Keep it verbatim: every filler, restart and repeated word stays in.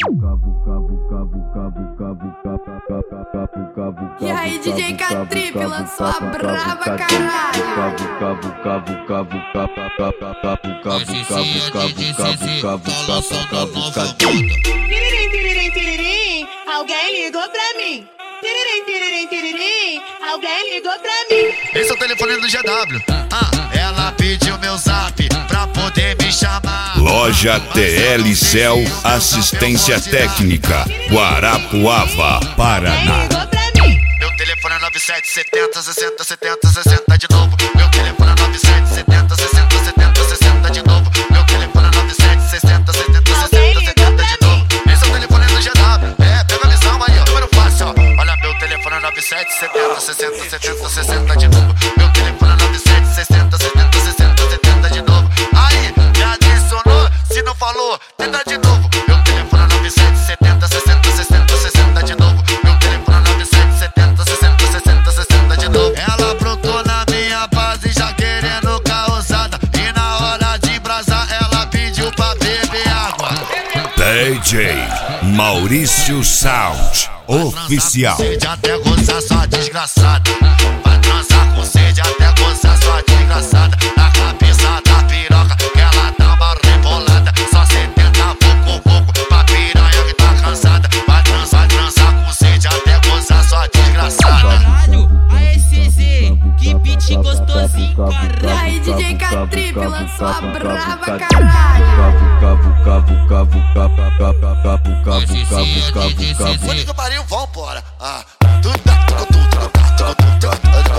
E aí, D J K-Trip lançou a brava, caralho. Tiririm, tiririm, tiririm, alguém ligou pra mim. Tiririm, tiririm, tiririm, alguém ligou pra mim. Esse é o telefone do G W. Ah, ela pediu meu zap pra poder me chamar. Loja T L Cell Assistência Técnica, Guarapuava, Paraná. Meu telefone é nove sete setenta, sessenta, setenta, sessenta de novo. Meu telefone é nove sete setenta, sessenta, setenta, sessenta de novo. Meu telefone é nove sete sessenta, setenta, sessenta, setenta de novo. Esse é o telefone do G W. É, pega a visão aí, ó. Número fácil, ó. Olha, meu telefone é nove sete setenta, sessenta, setenta, sessenta de novo. Meu telefone é nove sete sessenta, setenta, sessenta, setenta de novo. Aí, já adicionou? Se não falou, tenta de novo. Meu telefone é nove sete setenta, sessenta, sessenta, sessenta de novo. Meu telefone é nove sete setenta, sessenta, sessenta, sessenta de novo. Ela brotou na minha base já querendo causada. E na hora de brasar ela pediu pra beber água. D J Maurício Sound Oficial. Sede até gozar sua desgraçada. Vai transar com sede até gozar sua desgraçada. Na cabeça da piroca que ela dá uma rebolada. Só setenta pouco pouco pra piranha que tá cansada. Vai transar, transar com sede até gozar sua desgraçada. Caralho, a S Z, que beat gostosinho, E caralho. aí, D J K-Trip lançou a brava, caralho. Puta que pariu, vambora. Ah, tudo, tudo, tudo, tudo, tudo, tudo.